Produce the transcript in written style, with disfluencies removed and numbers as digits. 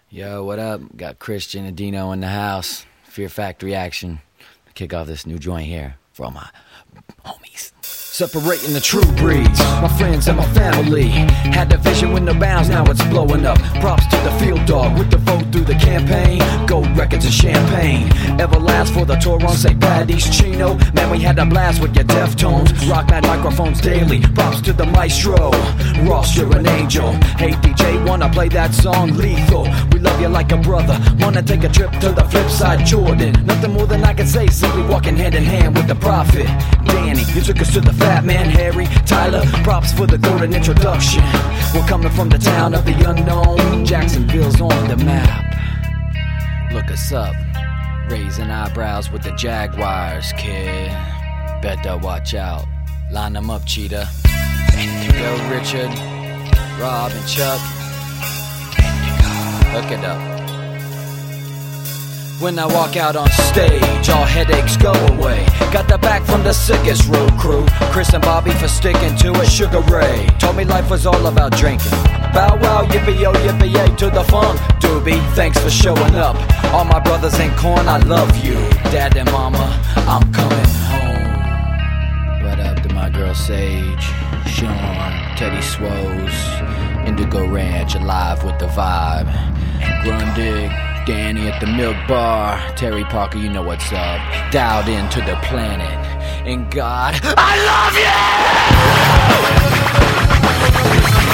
Yo, what up? Got Christian and Dino in the house. Fear Factory action. Kick off this new joint here for all my homies. Separating the true breeds, my friends and my family. Had a vision with no bounds, now it's blowing up. Props to the field dog with the vote through the campaign. Gold records and champagne. Everlast for the tour on St. Paddy's Chino. Man, we had a blast with your Deftones. Rock that microphones daily. Props to the maestro. Ross, you're an angel. Hey DJ, wanna play that song Lethal? We love you like a brother. Wanna take a trip to the flip side, Jordan. Nothing more than I can say, simply walking hand in hand with the prophet. Danny, you took us to the Fat Man, Harry, Tyler, props for the golden introduction. We're coming from the town of the unknown. Jacksonville's on the map. Look us up, raising eyebrows with the Jaguars, kid. Better watch out, line them up, Cheetah. Yo, Richard, Rob, and Chuck, hook it up. When I walk out on stage, all headaches go away. Got the back from the sickest road crew. Chris and Bobby for sticking to it. Sugar Ray told me life was all about drinking. Bow wow, yippee-yo, yippee-yay to the funk. Doobie, thanks for showing up. All my brothers in corn, I love you. Dad and mama, I'm coming home. What up to my girl Sage, Sean, Teddy Swoes, Indigo Ranch, alive with the vibe. Grundig, Danny at the Milk Bar, Terry Parker, you know what's up. Dialed into the planet. And God, I love you!